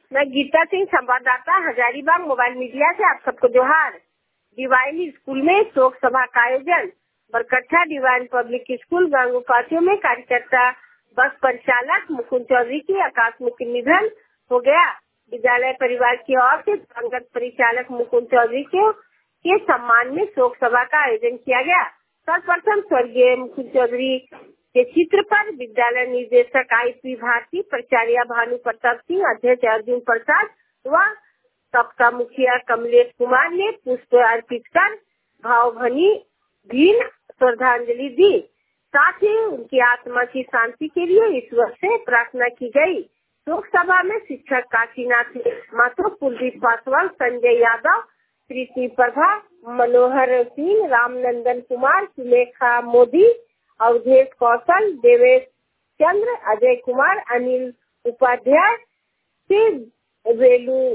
मैं गीता सिंह, संवाददाता, Hazaribagh mobile media से आप सबको जोहार। डिवाइन स्कूल में शोक सभा का आयोजन। बरकट्ठा डिवाइन पब्लिक स्कूल गांगुपातियों में कार्यकर्ता बस परिचालक मुकुंद चौधरी की आकस्मिक निधन हो गया। विद्यालय परिवार की ओर से दिवंगत परिचालक मुकुंद चौधरी के सम्मान में शोक सभा का आयोजन किया गया। सर्वप्रथम स्वर्गीय मुकुंद चौधरी के चित्र पर विद्यालय निर्देशक IP भारती, प्राचार्य भानु प्रताप सिंह, अध्यक्ष अर्जुन प्रसाद व सबका मुखिया कमलेश कुमार ने पुष्प अर्पित कर भावभीनी श्रद्धांजलि दी। साथ ही उनकी आत्मा की शांति के लिए ईश्वर से प्रार्थना की गई। शोक सभा में शिक्षक काशीनाथ माथुर, कुलदीप पासवान, संजय यादव, प्रीति प्रभा, मनोहर सिंह, रामनंदन कुमार, सुलेखा मोदी, अवधेश कौशल, देवेश चंद्र, अजय कुमार, अनिल उपाध्याय, वेलू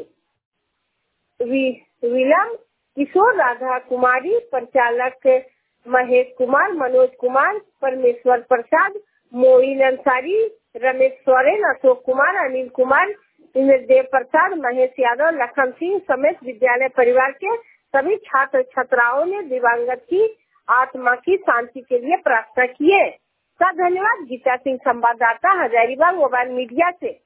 विलम, किशोर, राधा कुमारी, परिचालक महेश कुमार, मनोज कुमार, परमेश्वर प्रसाद, मोइन अंसारी, रमेश सोरेन, अशोक कुमार, अनिल कुमार, इंद्रदेव प्रसाद, महेश यादव, लखन सिंह समेत विद्यालय परिवार के सभी छात्र छात्राओं ने दिवंगत की आत्मा की शांति के लिए प्रार्थना किए। धन्यवाद। गीता सिंह, संवाददाता, हजारीबाग मोबाइल मीडिया से।